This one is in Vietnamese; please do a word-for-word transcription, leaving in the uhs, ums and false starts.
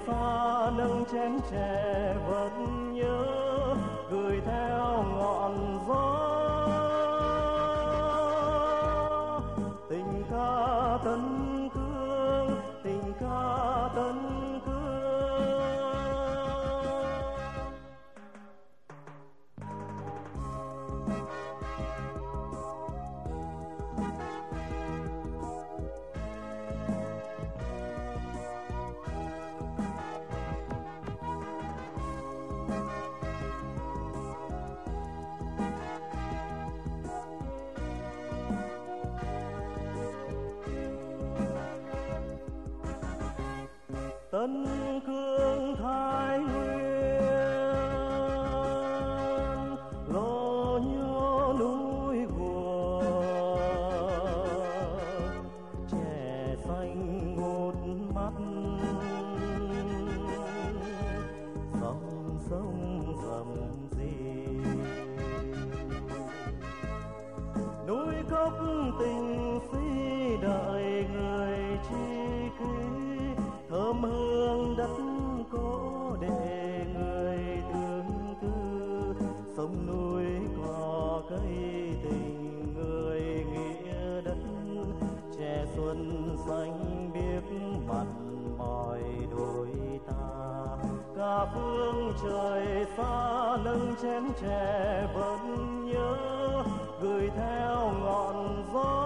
xa nâng chén chè vẫn nhớ gửi theo ngọn gió. Tình ca tân cương, tình ca tân cương. Tân cương Thái Nguyên, lô nhô núi guồng, chè xanh ngút mắt, dòng sông rầm rì, núi cốc tình si đợi người chi ký. Thơm hương đất có để người tương tư, sông núi cỏ cây tình người nghĩa đất. Trẻ xuân xanh biếc mặn mỏi đôi ta, cả phương trời xa nâng chén chè vẫn nhớ gửi theo ngọn gió.